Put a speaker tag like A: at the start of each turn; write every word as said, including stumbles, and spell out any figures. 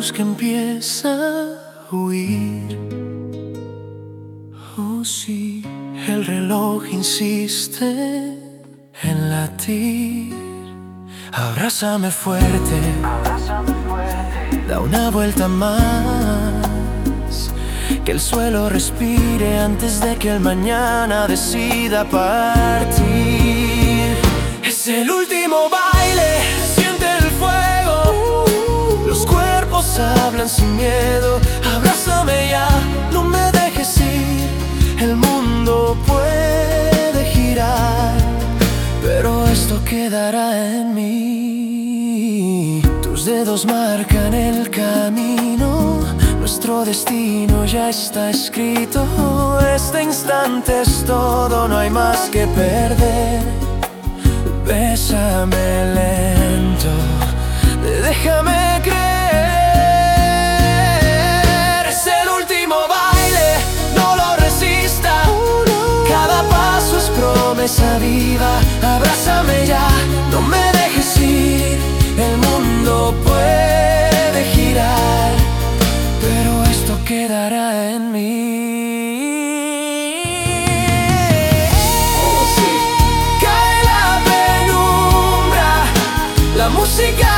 A: luz que empieza a huir. Oh sí, el reloj insiste en latir. Abrázame fuerte, da una vuelta más, que el suelo respire antes de que el mañana decida partir. Es el último baile, siente el fuego, los cuerpos hablan sin miedo. Abrázame ya, no me dejes ir, el mundo puede girar, pero esto quedará en mí. Tus dedos marcan el camino, nuestro destino ya está escrito. Este instante es todo, no hay más que perder. Bésame lento, déjame creer. Es el último baile, no lo resista. Cada paso es promesa viva. Abrázame ya, no me dejes ir, el mundo puede girar, pero esto quedará en mí. Cae la penumbra, la música